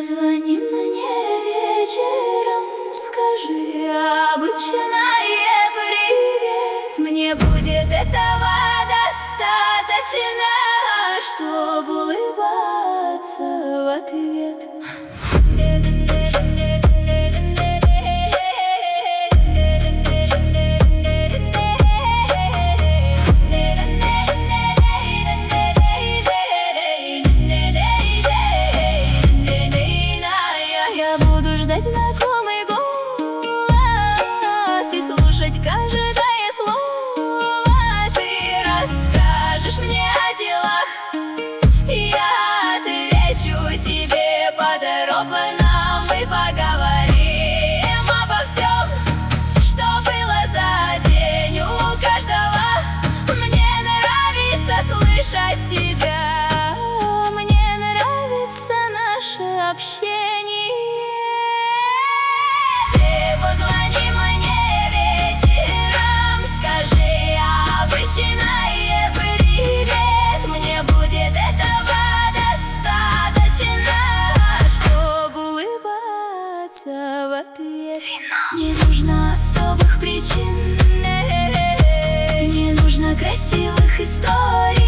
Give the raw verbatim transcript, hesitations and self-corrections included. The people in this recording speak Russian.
позвони мне вечером, скажи обычное привет. Мне будет этого достаточно, чтобы улыбаться в ответ. Я буду ждать знакомый голос и слушать каждое слово. Ты расскажешь мне о делах, я отвечу тебе подробно. Мы поговорим обо всем, что было за день у каждого. Мне нравится слышать тебя, мне нравится наше общение. Позвони мне вечером, скажи обычное привет. Мне будет этого достаточно, чтобы улыбаться в ответ. Не нужно особых причин, не нужно красивых историй.